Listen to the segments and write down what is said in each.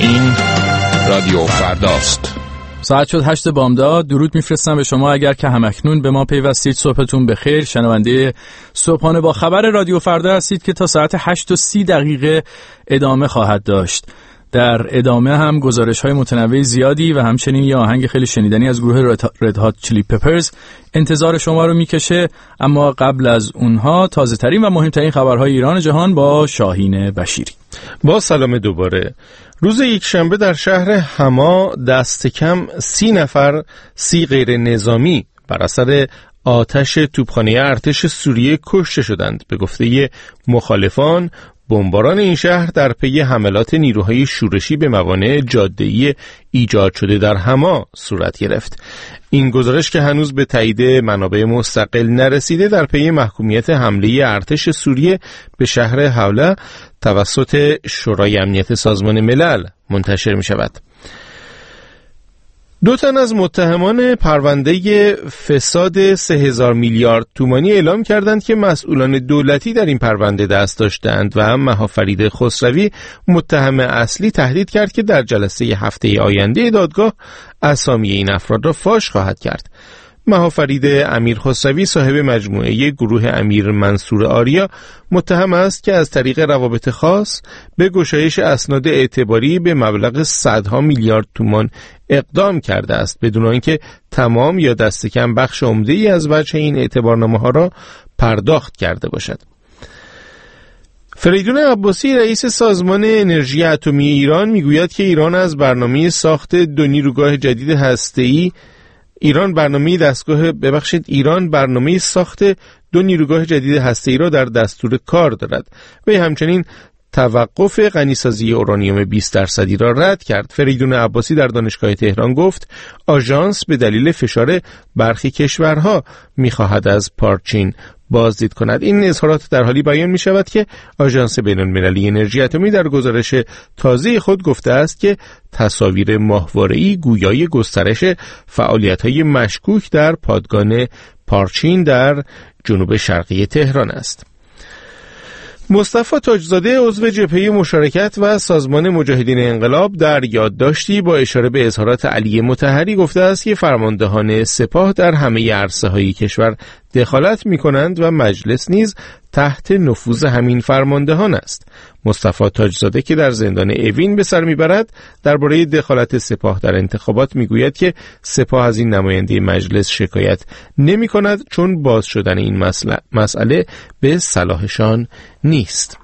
این رادیو فرداست. ساعت شد 8 بامداد. درود میفرستم به شما اگر که همکنون به ما پیوستید. صبحتون بخیر. شنونده صبحانه با خبر رادیو فردا هستید که تا ساعت 8:30 ادامه خواهد داشت. در ادامه هم گزارش‌های متنوع زیادی و همچنین یه آهنگ خیلی شنیدنی از گروه رد هات چلی پپرز انتظار شما رو میکشه. اما قبل از اونها تازه‌ترین و مهمترین خبرهای ایران و جهان با شاهین بشیری. با سلام دوباره. روز یکشنبه در شهر حما دست کم 30 غیر نظامی بر اثر آتش توپخانه ارتش سوریه کشته شدند. به گفته مخالفان، بمباران این شهر در پی حملات نیروهای شورشی به موانع جاده‌ای ایجاد شده در حما صورت گرفت. این گزارش که هنوز به تایید منابع مستقل نرسیده در پی محکومیت حمله ارتش سوریه به شهر حوله توسط شورای امنیت سازمان ملل منتشر می شود. 2 تن از متهمان پرونده فساد 3000 میلیارد تومانی اعلام کردند که مسئولان دولتی در این پرونده دست داشتند و مهافرید خسروی متهم اصلی تهدید کرد که در جلسه هفته آینده دادگاه اسامی این افراد را فاش خواهد کرد. مهافرید امیر خسروی صاحب مجموعه گروه امیر منصور آریا متهم است که از طریق روابط خاص به گشایش اسناد اعتباری به مبلغ صدها میلیارد تومان اقدام کرده است بدون آنکه تمام یا دست کم بخش عمده‌ای از وجه این اعتبارنامه‌ها را پرداخت کرده باشد. فریدون عباسی رئیس سازمان انرژی اتمی ایران میگوید که ایران برنامه ساخت 2 نیروگاه جدید هسته‌ای را در دستور کار دارد و همچنین توقف غنیسازی اورانیوم 20% را رد کرد. فریدون عباسی در دانشگاه تهران گفت آژانس به دلیل فشار برخی کشورها می‌خواهد از پارچین بازدید کند. این اظهارات در حالی بیان می شود که آژانس بین‌المللی انرژی اتمی در گزارش تازه خود گفته است که تصاویر ماهواره‌ای گویای گسترش فعالیت‌های مشکوک در پادگان پارچین در جنوب شرقی تهران است. مصطفی تاجزاده عضو جبهه مشارکت و سازمان مجاهدین انقلاب در یادداشتی با اشاره به اظهارات علی مطهری گفته است که فرماندهان سپاه در همه عرصه‌های کشور دخالت می‌کنند و مجلس نیز تحت نفوذ همین فرماندهان است. مصطفی تاجزاده که در زندان اوین به سر میبرد درباره دخالت سپاه در انتخابات میگوید که سپاه از این نماینده مجلس شکایت نمی‌کند چون باز شدن این مسئله به صلاحشان نیست.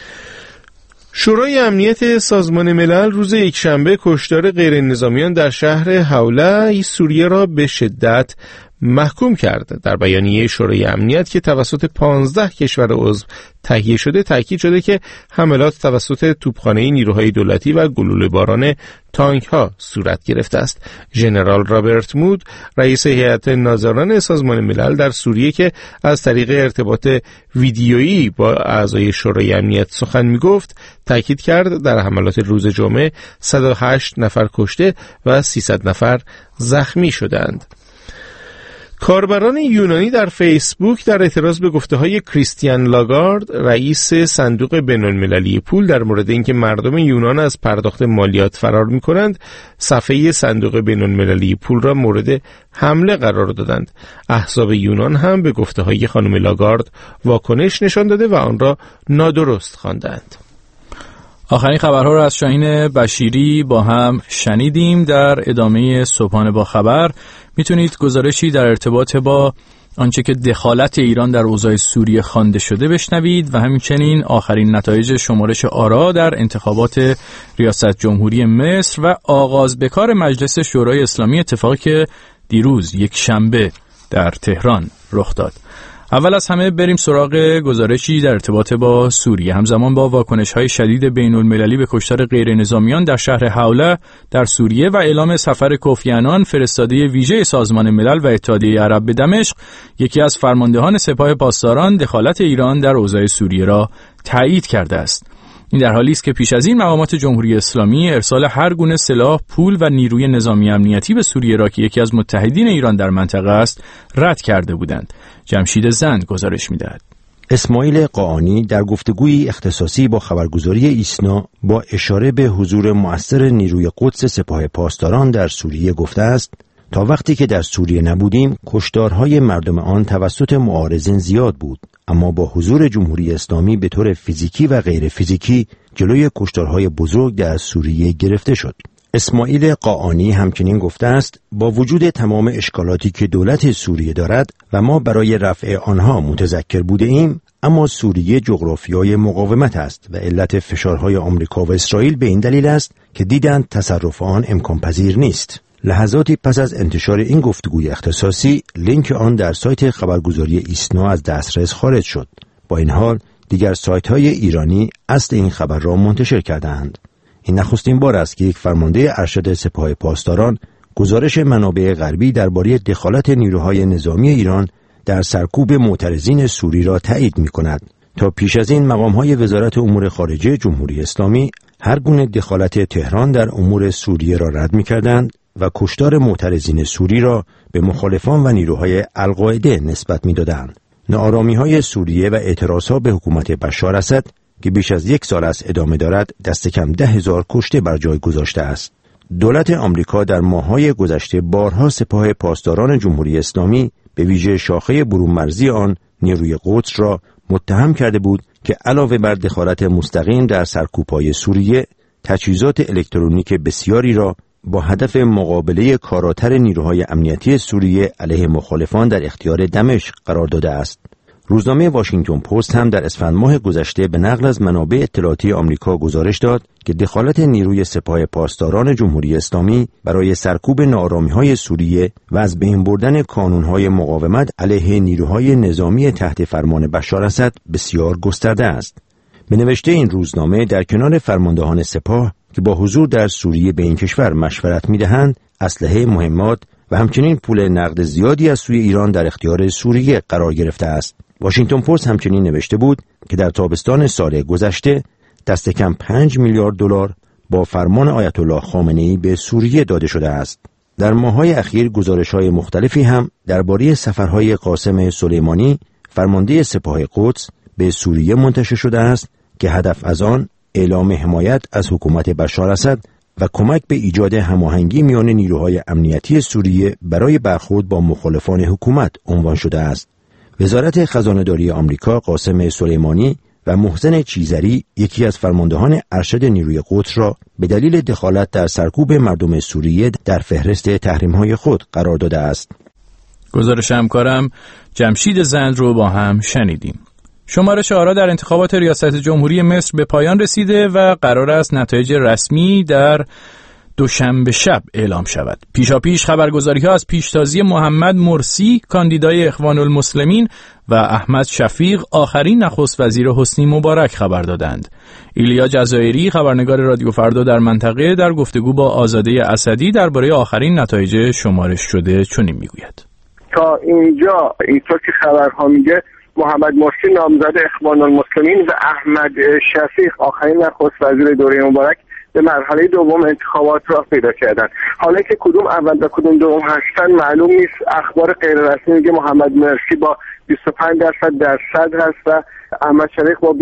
شورای امنیت سازمان ملل روز یکشنبه کشتار غیر نظامیان در شهر حوله سوریه را به شدت محکوم کرد. در بیانیه شورای امنیت که توسط 15 کشور عضو تهیه شده تاکید شده که حملات توسط توپخانه نیروهای دولتی و گلوله‌باران تانک‌ها صورت گرفته است. ژنرال رابرت مود رئیس هیئت ناظران سازمان ملل در سوریه که از طریق ارتباط ویدیویی با اعضای شورای امنیت سخن می‌گفت تاکید کرد در حملات روز جمعه 108 نفر کشته و 300 نفر زخمی شدند. کاربران یونانی در فیسبوک در اعتراض به گفته‌های کریستیان لاگارد رئیس صندوق بین‌المللی پول در مورد اینکه مردم یونان از پرداخت مالیات فرار می‌کنند، صفحه صندوق بین‌المللی پول را مورد حمله قرار دادند. احزاب یونان هم به گفته‌های خانم لاگارد واکنش نشان داده و آن را نادرست خواندند. آخرین خبرها را از شاهین بشیری با هم شنیدیم. در ادامه صبحانه با خبر میتونید گزارشی در ارتباط با آنچه که دخالت ایران در اوضاع سوریه خوانده شده بشنوید و همچنین آخرین نتایج شمارش آرا در انتخابات ریاست جمهوری مصر و آغاز به کار مجلس شورای اسلامی، اتفاقی که دیروز یک شنبه در تهران رخ داد. اول از همه بریم سراغ گزارشی در ارتباط با سوریه. همزمان با واکنش‌های شدید بین‌المللی به کشتار غیر نظامیان در شهر حوله در سوریه و اعلام سفر کوفی عنان فرستاده ویژه سازمان ملل و اتحادیه عرب به دمشق، یکی از فرماندهان سپاه پاسداران دخالت ایران در اوضاع سوریه را تایید کرده است. این در حالی است که پیش از این مقامات جمهوری اسلامی ارسال هر گونه سلاح، پول و نیروی نظامی امنیتی به سوریه را که یکی از متحدین ایران در منطقه است رد کرده بودند. جمشید زند گزارش می‌دهد. اسماعیل قاآنی در گفتگویی اختصاصی با خبرگزاری ایسنا با اشاره به حضور مؤثر نیروی قدس سپاه پاسداران در سوریه گفته است: تا وقتی که در سوریه نبودیم کشتارهای مردم آن توسط معارضین زیاد بود، اما با حضور جمهوری اسلامی به طور فیزیکی و غیر فیزیکی جلوی کشتارهای بزرگ در سوریه گرفته شد. اسماعیل قاآنی همچنین گفته است: با وجود تمام اشکالاتی که دولت سوریه دارد و ما برای رفع آنها متذکر بوده ایم، اما سوریه جغرافیای مقاومت است و علت فشارهای آمریکا و اسرائیل به این دلیل است که دیدند تصرف آن امکان پذیر نیست. لحظاتی پس از انتشار این گفتگوی اختصاصی، لینک آن در سایت خبرگزاری ایسنا از دسترس خارج شد. با این حال دیگر سایت‌های ایرانی اصل این خبر را منتشر کردند. این نخستین بار است که یک فرمانده ارشد سپاه پاسداران گزارش منابع غربی درباره دخالت نیروهای نظامی ایران در سرکوب معترضین سوری را تایید می‌کند. تا پیش از این مقام‌های وزارت امور خارجه جمهوری اسلامی هر گونه دخالت تهران در امور سوریه را رد می‌کردند و کشتار معترضین سوری را به مخالفان و نیروهای القاعده نسبت می‌دادند. ناآرامی‌های سوریه و اعتراضها به حکومت بشار اسد که بیش از 1 سال است ادامه دارد، دست کم 10,000 کشته بر جای گذاشته است. دولت آمریکا در ماه‌های گذشته بارها سپاه پاسداران جمهوری اسلامی به ویژه شاخه برون مرزی آن نیروی قدس را متهم کرده بود که علاوه بر دخالت مستقیم در سرکوب‌های سوریه، تجهیزات الکترونیک بسیاری را با هدف مقابله کاراتر نیروهای امنیتی سوریه علیه مخالفان در اختیار دمشق قرار داده است. روزنامه واشنگتن پست هم در اسفند ماه گذشته به نقل از منابع اطلاعاتی آمریکا گزارش داد که دخالت نیروی سپاه پاسداران جمهوری اسلامی برای سرکوب ناآرامی‌های سوریه و از بین بردن کانون‌های مقاومت علیه نیروهای نظامی تحت فرمان بشار اسد بسیار گسترده است. به نوشته این روزنامه در کنار فرماندهان سپاه که با حضور در سوریه به این کشور مشورت می‌دهند، اسلحه مهمات و همچنین پول نقد زیادی از سوی ایران در اختیار سوریه قرار گرفته است. واشنگتن پست همچنین نوشته بود که در تابستان سال گذشته دست کم 5 میلیارد دلار با فرمان آیت الله خامنه‌ای به سوریه داده شده است. در ماه‌های اخیر گزارش‌های مختلفی هم درباره سفرهای قاسم سلیمانی، فرمانده سپاه قدس، به سوریه منتشر شده است که هدف از آن اعلام حمایت از حکومت بشار اسد و کمک به ایجاد هماهنگی میان نیروهای امنیتی سوریه برای برخورد با مخالفان حکومت عنوان شده است. وزارت خزانه‌داری آمریکا قاسم سلیمانی و محسن چیزری، یکی از فرماندهان ارشد نیروی قدس، را به دلیل دخالت در سرکوب مردم سوریه در فهرست تحریم‌های خود قرار داده است. گزارش همکارم جمشید زند رو با هم شنیدیم. شمارش آرا در انتخابات ریاست جمهوری مصر به پایان رسیده و قرار است نتایج رسمی در دوشنبه شب اعلام شود. پیشاپیش خبرگزاری‌ها از پیشتازی محمد مرسی کاندیدای اخوان المسلمین و احمد شفیق آخرین نخست وزیر حسنی مبارک خبر دادند. ایلیا جزایری خبرنگار رادیو فردا در منطقه در گفتگو با آزاده اسدی درباره آخرین نتایج شمارش شده چنین میگوید: تا اینجا اینطور که خبرها میگه محمد مرسی نامزد اخوان المسلمین و احمد شفیق آخرین نخست وزیر دوره مبارک به مرحله دوم انتخابات راه پیدا کردن. حالا که کدوم اول و کدوم دوم هستن معلوم نیست. اخبار غیر رسمی میگه محمد مرسی با 25% در صدر هست و احمد شفیق با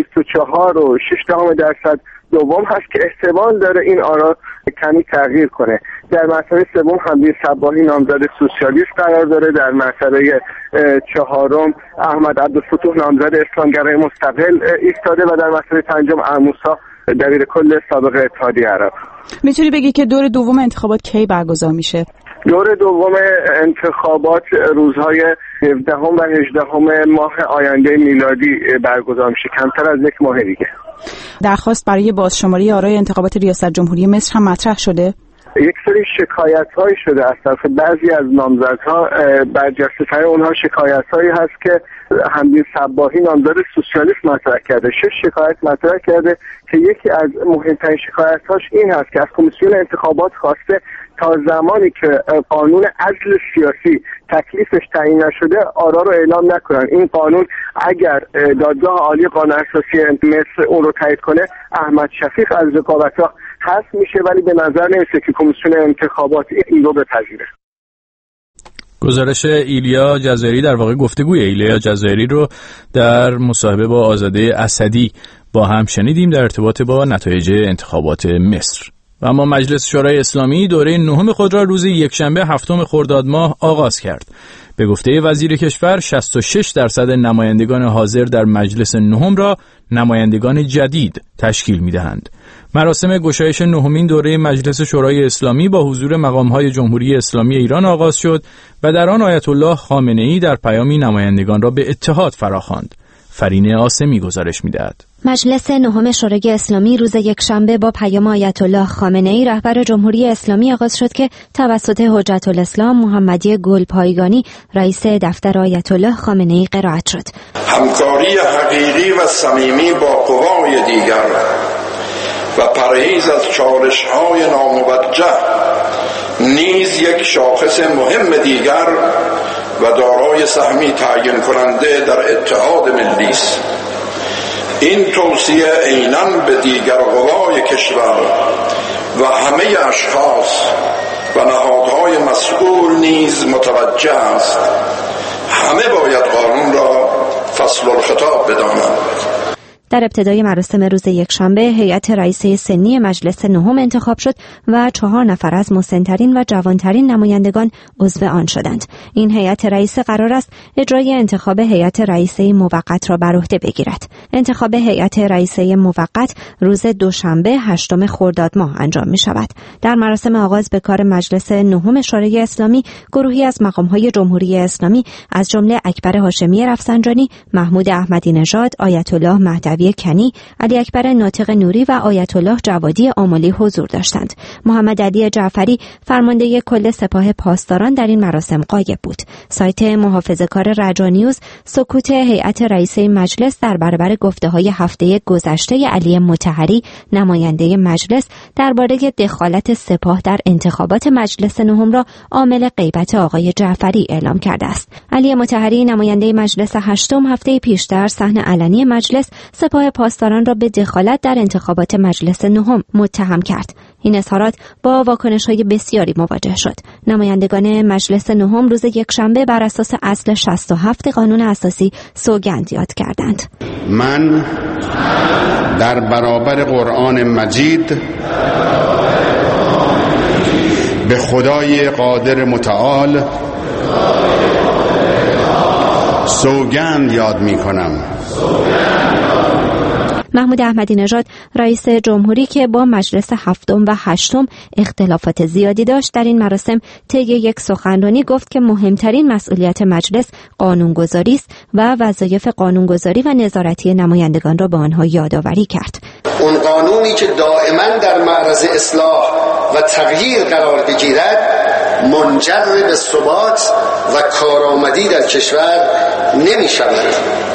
24.6% دوم هست که احتمال داره این آرا کمی تغییر کنه. در مرحله سوم حمدی صباحی نامزد سوسیالیست قرار داره. در مرحله چهارم احمد عبدالفتوح نامزد اسلامگرای مستقل ایستاده و در مرحله پنجم ارموسا دبیر کل سابق اتحادیه عرب. میتونی بگی که دور دوم انتخابات کی برگزار میشه؟ دور دوم انتخابات روزهای 17 و 18 ماه آینده میلادی برگزار میشه، کمتر از 1 ماه دیگه. درخواست برای بازشماری آرای انتخابات ریاست جمهوری مصر هم مطرح شده؟ یک سری شکایت‌هایی شده از طرف بعضی از نامزدها. برجسته‌ترین اونها شکایت‌هایی هست که حمدی صباحی نامزد سوسیالیست مطرح کرده. 6 شکایت مطرح کرده که یکی از مهمترین شکایت‌هاش این هست که از کمیسیون انتخابات خواسته تا زمانی که قانون عزل سیاسی تکلیفش تعیین نشده آرا رو اعلام نکنن. این قانون اگر دادگاه عالی قانون اساسی مصر اون رو تایید کنه، احمد شفیق از رقابت‌ها حذف میشه، ولی به نظر نمیسه که کمیسیون انتخابات این رو بپذیره. گزارش ایلیا جزایری، در واقع گفتگوی ایلیا جزایری رو در مصاحبه با آزاده اسدی با هم شنیدیم در ارتباط با نتایج انتخابات مصر. و اما مجلس شورای اسلامی دوره نهم خود را روز یکشنبه 7 خرداد ماه آغاز کرد. به گفته وزیر کشور 66% نمایندگان حاضر در مجلس نهم را نمایندگان جدید تشکیل می‌دهند. مراسم گشایش نهمین دوره مجلس شورای اسلامی با حضور مقام‌های جمهوری اسلامی ایران آغاز شد و در آن آیت الله خامنه‌ای در پیامی نمایندگان را به اتحاد فراخواند. فرینه آسمی گزارش می‌دهد. مجلس نهم شورای اسلامی روز یکشنبه با پیام آیت الله خامنه‌ای رهبر جمهوری اسلامی آغاز شد که توسط حجت الاسلام محمدی گلپایگانی رئیس دفتر آیت الله خامنه‌ای قرائت شد. همکاری حقیقی و صمیمی با قوای دیگر و پرهیز از چالش‌های ناموجه نیز یک شاخص مهم دیگر و دارای سهمی تعیین کننده در اتحاد ملی است. این توصیه عیناً به دیگر قوای کشور و همه اشخاص و نهادهای مسئول نیز متوجه است. همه باید قانون را فصل الخطاب بدانند. در ابتدای مراسم روز یکشنبه هیئت رئیسه سنی مجلس نهم انتخاب شد و 4 نفر از مسن‌ترین و جوانترین نمایندگان عضو آن شدند. این هیئت رئیسه قرار است اجرای انتخاب هیئت رئیسه موقت را بر عهده بگیرد. انتخاب هیئت رئیسه موقت روز دوشنبه 8 خرداد ماه انجام می شود. در مراسم آغاز به کار مجلس نهم شورای اسلامی گروهی از مقام‌های جمهوری اسلامی از جمله اکبر هاشمی رفسنجانی، محمود احمدی نژاد، آیت الله مهدوی کنی، علی اکبر ناطق نوری و آیت الله جوادی آملی حضور داشتند. محمد علی جعفری فرمانده کل سپاه پاسداران در این مراسم غایب بود. سایت محافظه‌کار رجانیوز سکوت هیئت رئیسه مجلس در برابر گفته‌های هفته گذشته علی مطهری نماینده مجلس درباره دخالت سپاه در انتخابات مجلس نهم را عامل غیبت آقای جعفری اعلام کرده است. علی مطهری نماینده مجلس هشتم هفته پیش در صحن علنی مجلس سپاه پاسداران را به دخالت در انتخابات مجلس نهم متهم کرد. این اظهارات با واکنش‌های بسیاری مواجه شد. نمایندگان مجلس نهم روز یکشنبه بر اساس اصل 67 قانون اساسی سوگند یاد کردند. من در برابر قرآن مجید به خدای قادر متعال سوگند یاد می‌کنم. محمود احمدی نژاد رئیس جمهوری که با مجلس هفتم و هشتم اختلافات زیادی داشت در این مراسم طی یک سخنرانی گفت که مهمترین مسئولیت مجلس قانونگذاری است و وظایف قانونگذاری و نظارتی نمایندگان را به آنها یادآوری کرد. اون قانونی که دائما در معرض اصلاح و تغییر قرار بگیرد منجر به ثبات و کارآمدی در کشور نمی شود.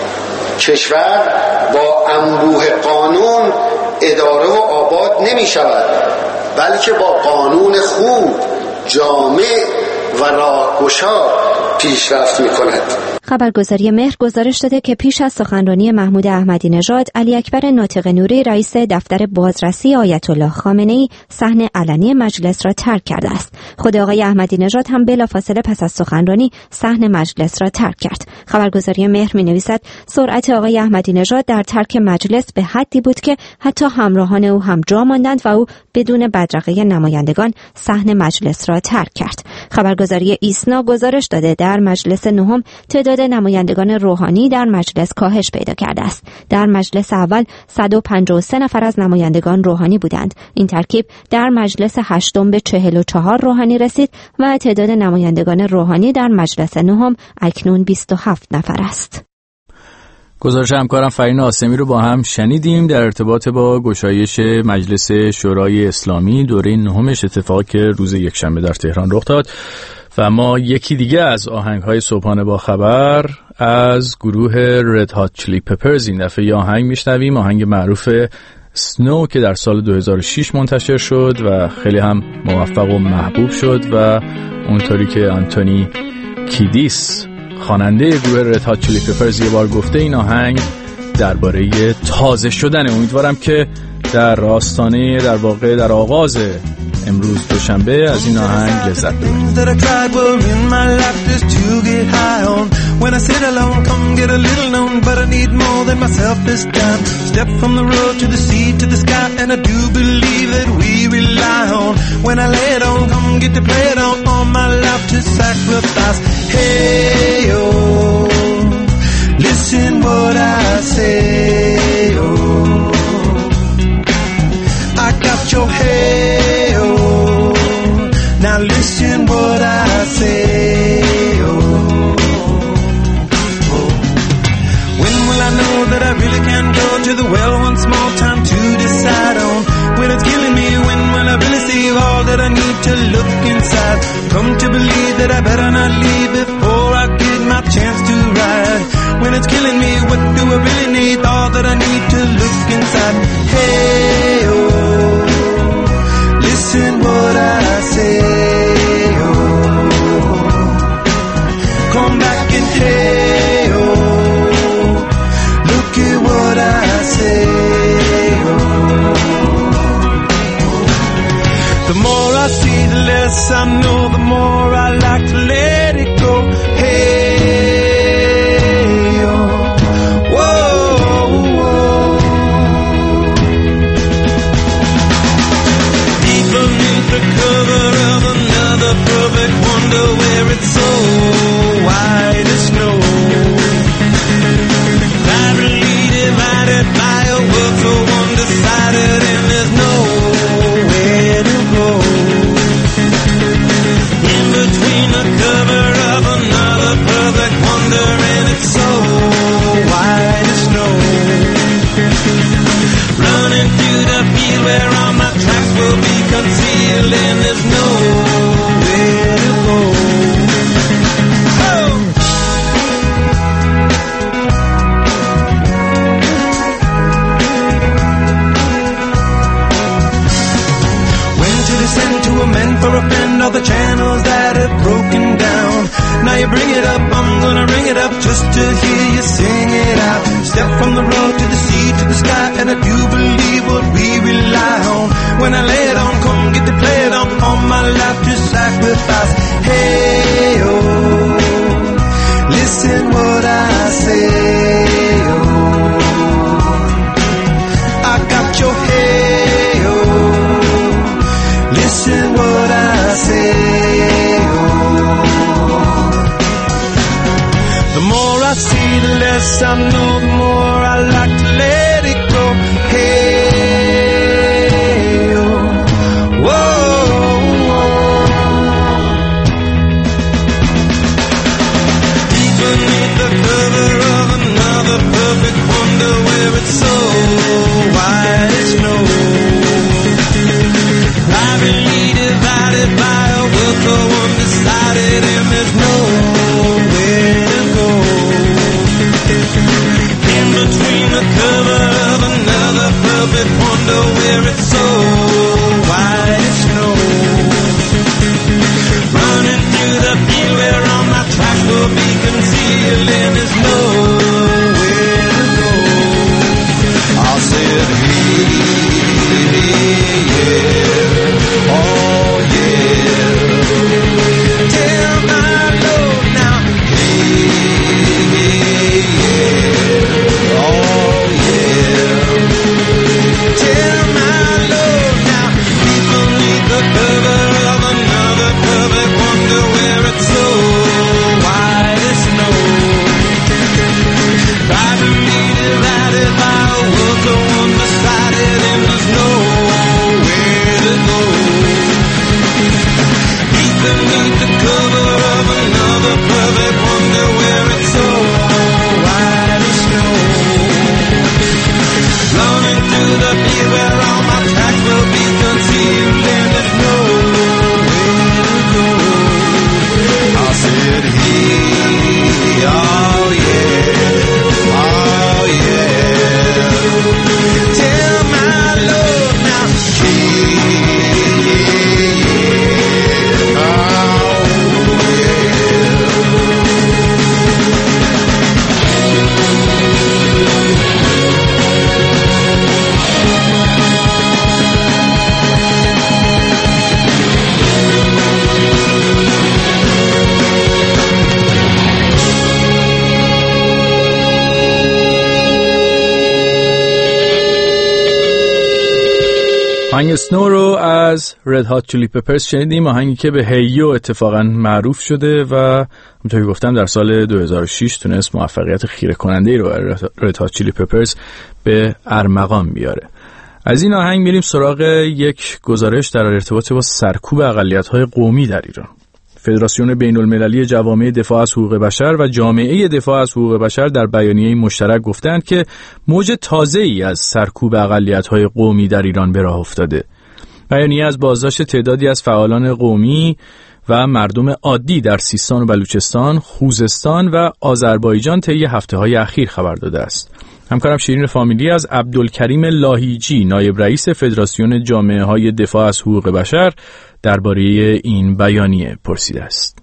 کشور با انبوه قانون اداره و آباد نمی شود، بلکه با قانون خوب، جامع و راهگشا پیشرفت می کند. خبرگزاری مهر گزارش داده که پیش از سخنرانی محمود احمدی نژاد، علی اکبر ناطق نوری رئیس دفتر بازرسی آیت الله خامنه‌ای صحن علنی مجلس را ترک کرده است. خود آقای احمدی نژاد هم بلافاصله پس از سخنرانی صحن مجلس را ترک کرد. خبرگزاری مهر می‌نویسد سرعت آقای احمدی نژاد در ترک مجلس به حدی بود که حتی همراهان او هم جا ماندند و او بدون بدرقه نمایندگان صحن مجلس را ترک کرد. خبرگزاری ایسنا گزارش داده در مجلس نهم تعداد نمایندگان روحانی در مجلس کاهش پیدا کرده است. در مجلس اول 153 نفر از نمایندگان روحانی بودند. این ترکیب در مجلس هشتم به 44 روحانی رسید و تعداد نمایندگان روحانی در مجلس نهم اکنون 27 نفر است. گزارش همکارم فرین آسمی رو با هم شنیدیم در ارتباط با گشایش مجلس شورای اسلامی دوره نهمش، اتفاقی که روز یکشنبه در تهران رخ داد. و ما یکی دیگه از آهنگ‌های صبحانه با خبر از گروه رد هات چلی پپرز این دفعه یه آهنگ میشنویم، آهنگ معروف سنو که در سال 2006 منتشر شد و خیلی هم موفق و محبوب شد و اونطوری که آنتونی کیدیس خواننده گروه رد هات چلی پپرز یه بار گفته، این آهنگ درباره تازه شدن. امیدوارم که در آستانه در واقع در آغاز امروز دوشنبه از این آهنگ لذت ببرید. When I sit alone, come get a little known, but I need more than myself this time. Step from the road to the sea to the sky, and I do believe that we rely on. When I lay it on, come get to play it on, all my life to sacrifice. Hey, oh, listen what I say, oh, I got your hey, oh, now listen what I say, oh. I know that I really can go to the well one small time to decide on when it's killing me, when will I really see all that I need to look inside. Come to believe that I better not leave before I get my chance to ride. When it's killing me, what do I really need? All that I need to look inside. Hey, oh, listen what I say, oh, come back and hey, oh, look at what I say, oh. The more I see, the less I know, the more I like to let it go. Hey, oh, whoa, whoa. Deep beneath the cover of another perfect wonder, where it's so white as snow, divided by a world so undecided, and there's nowhere to go. In between the cover of another perfect wonder, and it's so white as snow. Running through the field where all my tracks will be concealed, and there's nowhere to go. Oh! For a friend, all the channels that have broken down. Now you bring it up, I'm gonna ring it up just to hear you sing it out. Step from the road to the sea to the sky, and I do believe what we rely on. When I lay it on, come get to play it on, all my life to sacrifice. Hey, oh, listen what I say, oh, I got your hey, oh, listen what I say, oh. The more I see, the less I know, the more I like to let it go. Hey, oh, whoa, whoa. Deep beneath the cover of another perfect wonder, where it's so white as snow, privately divided by a world so undecided, and there's nowhere to go. آهنگ سنو رو از رد هات چیلی پپرز شنیدیم، آهنگی که به هیو اتفاقا معروف شده و همونطور که گفتم در سال 2006 تونست موفقیت خیره کننده رو رد هات چیلی پپرز به ارمغان بیاره. از این آهنگ میریم سراغ یک گزارش در ارتباط با سرکوب اقلیت‌های قومی در ایران. فدراسیون بین‌المللی جوامع دفاع از حقوق بشر و جامعه دفاع از حقوق بشر در بیانیه مشترک گفتند که موج تازه‌ای از سرکوب اقلیت‌های قومی در ایران به راه افتاده. بیانیه از بازداشت تعدادی از فعالان قومی و مردم عادی در سیستان و بلوچستان، خوزستان و آذربایجان طی هفته‌های اخیر خبر داده است. همکارم شیرین فامیلی از عبدالکریم لاهیجی، نایب رئیس فدراسیون جامعه‌های دفاع از حقوق بشر، درباره این بیانیه پرسیده است.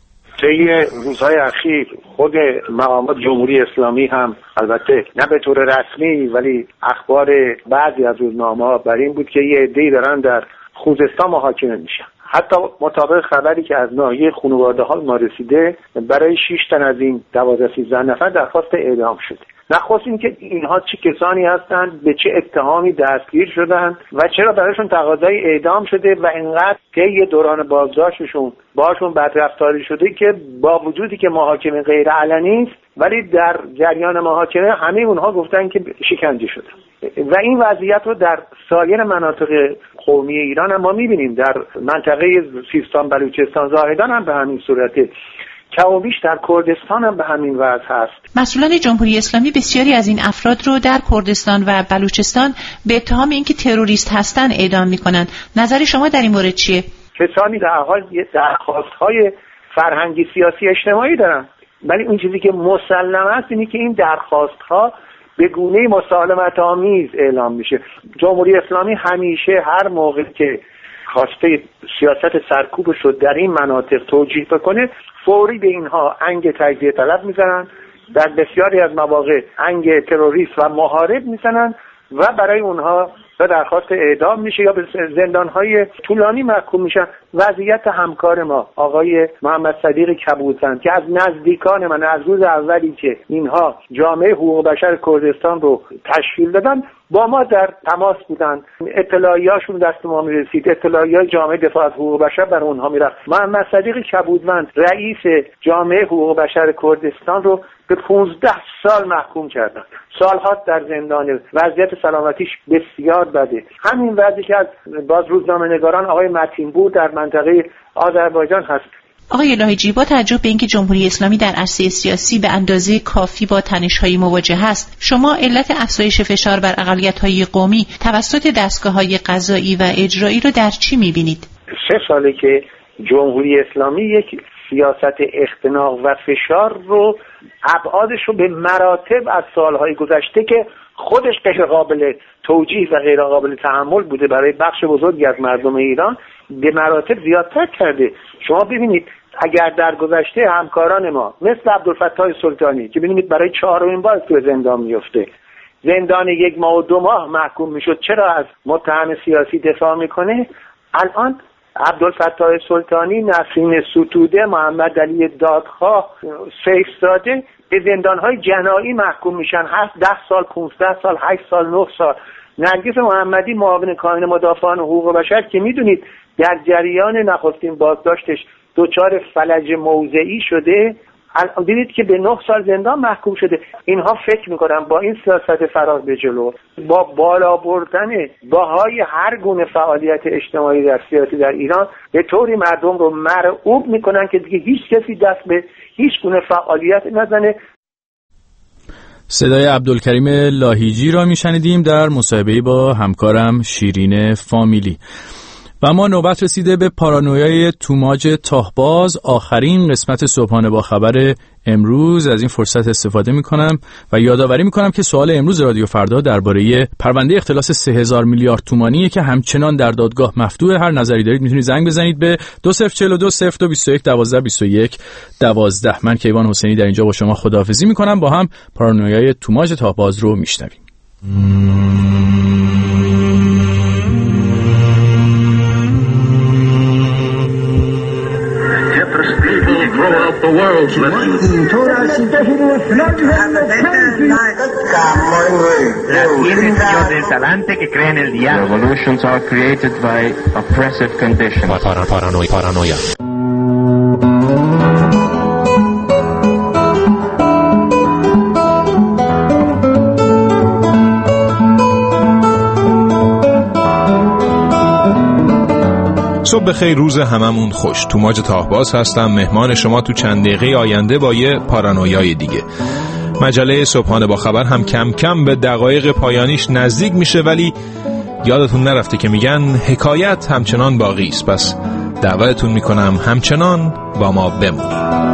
طی روزهای اخیر خود مقامات جمهوری اسلامی هم البته نه به طور رسمی ولی اخبار بعضی از روزنامه‌ها بر این بود که یه عده‌ای دارن در خوزستان محاکمه میشن. حتی مطابق خبری که از ناحیه خانواده‌ها ما رسیده برای 6 تن از این 12-13 نفر درخواست اعدام شده. نخواست این که اینها چه کسانی هستند، به چه اتهامی دستگیر شدند و چرا برایشون تقاضای اعدام شده و اینقدر طی دوران بازداشتشون باشون بدرفتاری شده که با وجودی که محاکمه غیر علنی است ولی در جریان محاکمه همه اونها گفتن که شکنجه شده. و این وضعیت رو در سایر مناطق قومی ایران هم ما می‌بینیم. در منطقه سیستان بلوچستان زاهدان هم به همین صورته، کمابیش در کردستان هم به همین وضع هست. مسئولان جمهوری اسلامی بسیاری از این افراد رو در کردستان و بلوچستان به اتهام اینکه تروریست هستن اعدام میکنن. نظر شما در این مورد چیه؟ کسانی در حال درخواست‌های فرهنگی، سیاسی، اجتماعی دارن، ولی اون چیزی که مسلم است اینه که این درخواست‌ها به گونه مسالمت آمیز اعلام میشه. جمهوری اسلامی همیشه هر موقع که خواسته سیاست سرکوب شد در این مناطق توجیه بکنه، فوری به اینها انگ تجزیه طلب میزنن، در بسیاری از مواقع انگ تروریست و محارب میزنن و برای اونها به درخواست اعدام میشه یا به زندانهای طولانی محکوم میشن. وضعیت همکار ما آقای محمد صدیق کبوتن که از نزدیکان من از روز اولی که اینها جامعه حقوق بشر کردستان رو تشکیل دادن با ما در تماس بودن، اطلاعیه‌اشون دست ما میرسید، اطلاعیه جامعه دفاع از حقوق بشر برای اونها میرفت. محمد صدیق کبوتمند رئیس جامعه حقوق بشر کردستان رو به 15 سال محکوم کردن، سالها در زندان، وضعیت سلامتیش بسیار بده. همین وضعی که از باز روزنامه‌نگاران آقای متین بود در منطقه آذربایجان هست. آقای لاهیجی، با توجه به اینکه جمهوری اسلامی در عرصه سیاسی به اندازه کافی با تنش‌های مواجه است، شما علت افزایش فشار بر اقلیت‌های قومی توسط دستگاه‌های قضایی و اجرایی رو در چی می‌بینید؟ 3 ساله که جمهوری اسلامی یک سیاست اختناق و فشار رو ابعادش رو به مراتب از سالهای گذشته که خودش غیر قابل توجیه و غیر قابل تحمل بوده برای بخش بزرگی از مردم ایران به مراتب زیادتر کرده. شما ببینید اگر در گذشته همکاران ما مثل عبدالفتاح سلطانی که ببینید برای 4مین بار تو زندان میفته، زندان 1 ماه و 2 ماه محکوم میشد، چرا از متهم سیاسی دفاع میکنه؟ الان عبدالفتاح سلطانی، نسرین ستوده، محمد علی دادخواه، سیف زاده به زندانهای جنایی محکوم میشن، 10 سال، 15 سال، 8 سال، 9 سال. نرگس محمدی، معاون کاهن مدافعان حقوق بشر که میدونید در جریان نخستین بازداشتش دچار فلج موضعی شده، الان دیدید که به 9 سال زندان محکوم شده. اینها فکر میکنن با این سیاست فرار به جلو، با بالا بردن باهای هر گونه فعالیت اجتماعی در سیاسی در ایران به طوری مردم رو مرعوب میکنن که دیگه هیچ کسی دست به هیچ گونه فعالیت نزنه. صدای عبدالکریم لاهیجی را میشنیدیم در مصاحبه با همکارم شیرین فامیلی. و ما نوبت رسیده به پارانویای توماج تاهباز، آخرین قسمت صبحانه با خبر امروز. از این فرصت استفاده میکنم و یادآوری میکنم که سوال امروز رادیو فردا درباره پرونده اختلاس 3000 میلیارد تومانیه که همچنان در دادگاه مفتوحه. هر نظری دارید میتونید زنگ بزنید به 2042 0221 12 21 12. من کیوان حسینی در اینجا با شما خداحافظی میکنم. با هم پارانویای توماج تاهباز رو میشنویم. Grow up the world's lips. Revolutions are created by oppressive conditions. Paranoia. صبح بخیر، روز هممون خوش. توماج تاهباز هستم، مهمان شما تو چند دقیقه آینده با یه پارانویای دیگه. مجله صبحانه با خبر هم کم کم به دقایق پایانیش نزدیک میشه، ولی یادتون نرفته که میگن حکایت همچنان باقی است. پس دعوتتون میکنم همچنان با ما بمونید.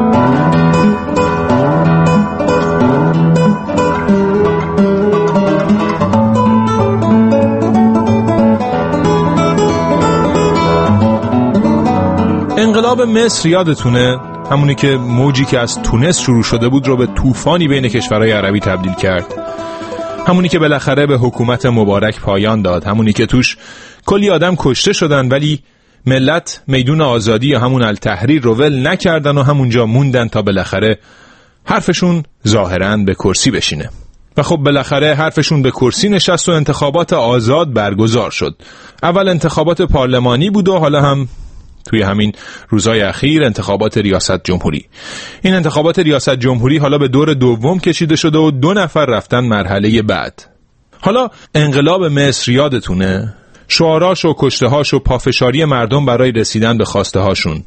انقلاب مصر یادتونه؟ همونی که موجی که از تونس شروع شده بود رو به طوفانی بین کشورهای عربی تبدیل کرد. همونی که بالاخره به حکومت مبارک پایان داد. همونی که توش کلی آدم کشته شدن ولی ملت میدون آزادی یا همون التحریر رو ول نکردن و همونجا موندن تا بالاخره حرفشون ظاهراً به کرسی بشینه. و خب بالاخره حرفشون به کرسی نشست و انتخابات آزاد برگزار شد. اول انتخابات پارلمانی بود و حالا هم توی همین روزهای اخیر انتخابات ریاست جمهوری. این انتخابات ریاست جمهوری حالا به دور دوم کشیده شده و 2 نفر رفتن مرحله بعد. حالا انقلاب مصر یادتونه؟ شعاراش و کشتهاش و پافشاری مردم برای رسیدن به خواسته هاشون.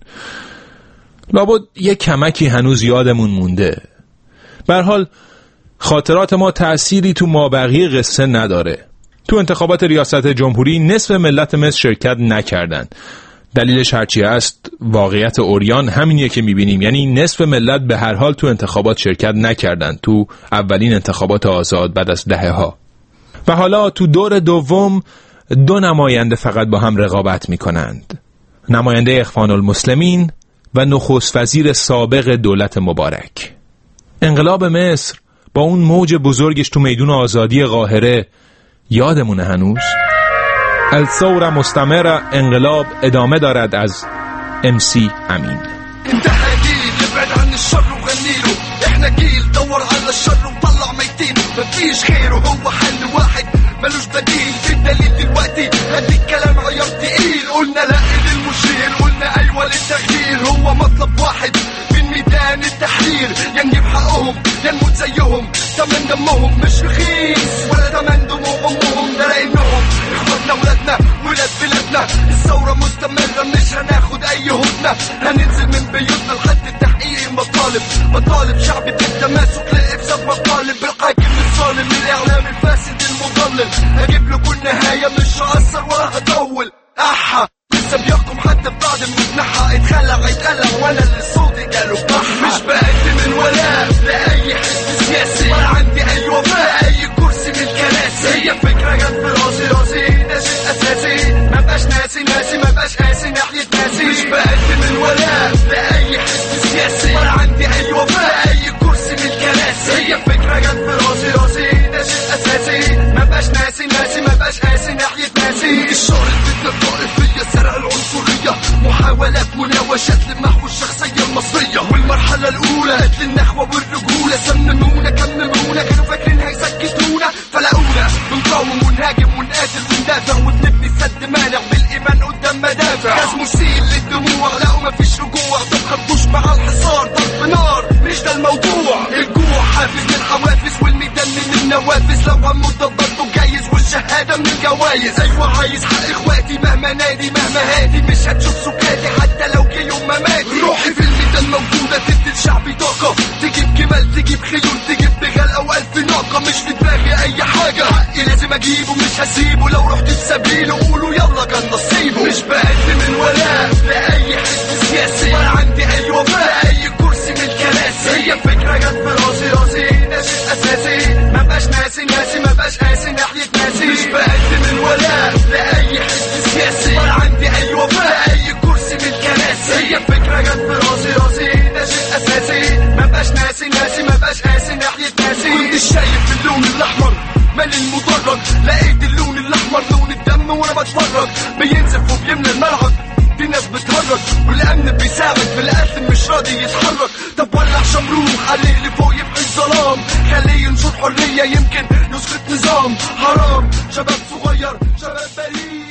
لابد یک کمکی هنوز یادمون مونده. به هر حال خاطرات ما تأثیری تو مابقی قصه نداره. تو انتخابات ریاست جمهوری نصف ملت مصر شرکت نکردن. دلیلش هرچی هست واقعیت عریان همینیه که میبینیم، یعنی نصف ملت به هر حال تو انتخابات شرکت نکردن، تو اولین انتخابات آزاد بعد از دهه‌ها. و حالا تو دور دوم 2 نماینده فقط با هم رقابت میکنند، نماینده اخوان المسلمین و نخست وزیر سابق دولت مبارک. انقلاب مصر با اون موج بزرگش تو میدون آزادی قاهره یادمونه هنوز؟ الثوره مستمره، انقلاب ادامه دارد از MC امین. انت هجيل ابعد عن الشر وغنيله، احنا جيل دور على الشر وطلع ميتين، مفيش خير وهو حل واحد ملوش بديل. في الدليل دلوقتي هدي الكلام عيار تقيل، قلنا لا للمشير، قلنا ايوه للتغيير. هو مطلب واحد من ميدان التحرير، يا نجيب حقهم يا نموت زيهم. تمن دمهم مش رخيص ولا تمن دموع امهم، ده لانهم اخواتنا ولادنا ولاد بلادنا. الثورة مستمرة مش هناخد اي هدنة، هننزل من بيوتنا لحد تحقيق المطالب. مطالب شعبي بالتماسك لإفساد مطالب، بالحاكم الظالم الاعلام الفاسد المضلل. هجيب له كل نهاية مش هأثر ولا هطول. احا لسه بيحكم حتى بعد المتنحى، اتقلع وانا اللي صوتي جاله بحا. مش بقدم من ولاء لأي حزب سياسي، ولا عندي اي وفاء اي كرسي من الكراسي. هي فكرة جت في راسي ده شيء اساسي، ما بقاش ناسي ما بقاش قاسي ناحية ناسي. مش بقدم من ولاء لأي حزب سياسي، ولا عندي اي وفاء اي كرسي من الكراسي. هي فكرة جت في راسي ده شيء اساسي، ما بقاش ناسي ما بقاش قاسي ناحية ناسي. الشعر الفتنة الطائفية، سرع العنصرية، محاولات مناوشات لمحو الشخصية المصرية. والمرحلة الأولى قتل النخوة والرجولة، سممونا كممونا، كانوا فاكرين هيسكتونا فلقونا. بنقاوم ونهاجم ونقاتل وندافع، وبنبني سد مانع بالإيمان قدام مدافع. ناس مسيل للدموع، لقوا مفيش رجوع، تتخطوش مع الحصار، ضرب نار مش ده الموضوع. الجوع حافز من الحوافز والميدان من النوافذ، لو هموت ضبطه جايز والشهادة من الجوايز. أيوة عايز حق إخواتي مهما نادي مهما هادي، مش هتشوف سكاتي حتى لو جه يوم ما ماتي. روحي في الميدان موجودة تدي لشعبي طاقة، تجيب جمال تجيب خيول تجيب بغال أو 1000 ناقة. مش في دماغي أي حاجة، حقي لازم أجيبه مش هسيبه، لو رحت في سبيله قولوا يلا كان نصيبه. مش بقدم من ولاء لأي حزب سياسي، ولا عندي أي وفاء أي كرسي من الكراسي. هي فكرة جت في راسي ده شيء أساسي، ما بقاش ناسي ما بقاش قاسي ناحية ناسي. مش بقدم من ولاء لأي حزب سياسي، ولا عندي أي وفاء أي كرسي من الكراسي. هي فكرة جت في راسي ده شيء أساسي، ما بقاش ناسي ما بقاش قاسي ناحية ناسي. كنت شايف اللون الأحمر مالي المدرج، لقيت اللون الأحمر لون الدم وأنا بتفرج، بينزف وبيملى الملعب. في ناس بتهرج والامن بيساعد في القتل مش راضي يتحرك. طب ولع شمروخ عليه اللي فوق يبقى الظلام، خليه ينشر حرية يمكن نسخة نظام حرام. شباب صغير شباب بريء